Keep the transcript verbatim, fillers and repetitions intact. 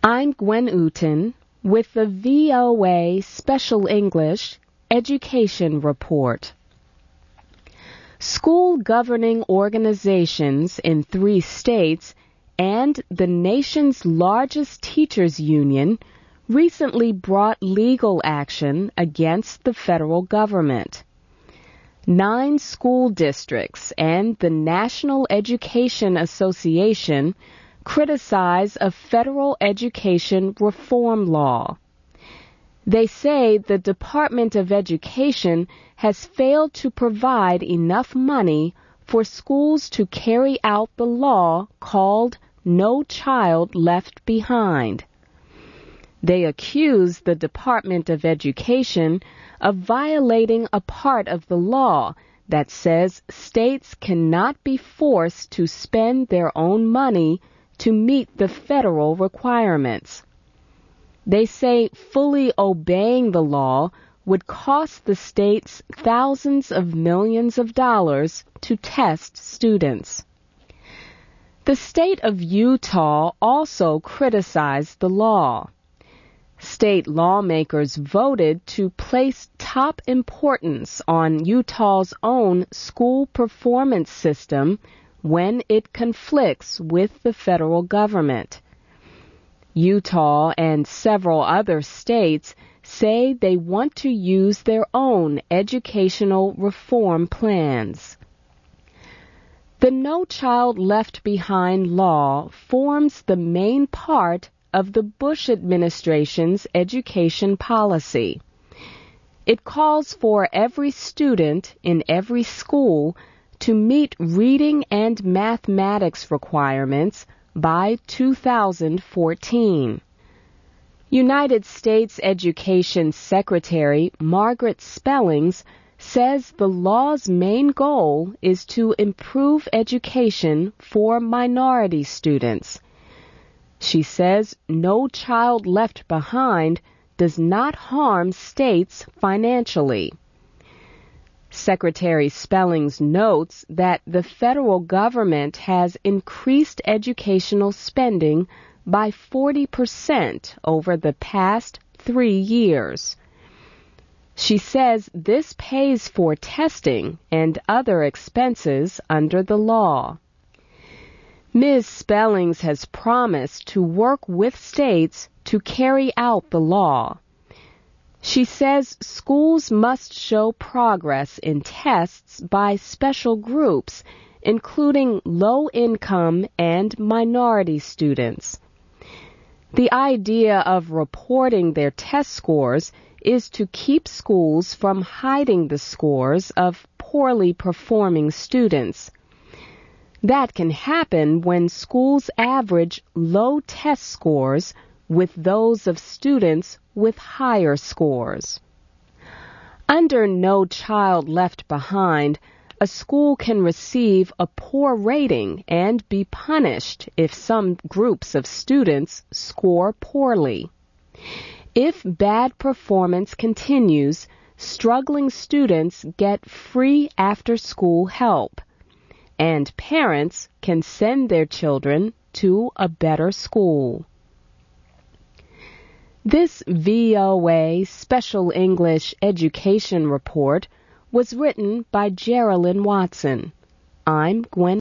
I'm Gwen Uten with the V O A Special English Education Report. School governing organizations in three states and the nation's largest teachers union recently brought legal action against the federal government. Nine school districts and the National Education Association criticize a federal education reform law. They say the Department of Education has failed to provide enough money for schools to carry out the law called No Child Left Behind. They accuse the Department of Education of violating a part of the law that says states cannot be forced to spend their own money to meet the federal requirements. They say fully obeying the law would cost the states thousands of millions of dollars to test students. The state of Utah also criticized the law. State lawmakers voted to place top importance on Utah's own school performance system when it conflicts with the federal government. Utah and several other states say they want to use their own educational reform plans. The No Child Left Behind law forms the main part of the Bush administration's education policy. It calls for every student in every school to meet reading and mathematics requirements by two thousand fourteen. United States Education Secretary Margaret Spellings says the law's main goal is to improve education for minority students. She says No Child Left Behind does not harm states financially. Secretary Spellings notes that the federal government has increased educational spending by forty percent over the past three years. She says this pays for testing and other expenses under the law. Miz Spellings has promised to work with states to carry out the law. She says schools must show progress in tests by special groups, including low-income and minority students. The idea of reporting their test scores is to keep schools from hiding the scores of poorly performing students. That can happen when schools average low test scores with those of students with higher scores. Under No Child Left Behind, a school can receive a poor rating and be punished if some groups of students score poorly. If bad performance continues, struggling students get free after-school help, and parents can send their children to a better school. This V O A Special English Education Report was written by Geraldine Watson. I'm Gwen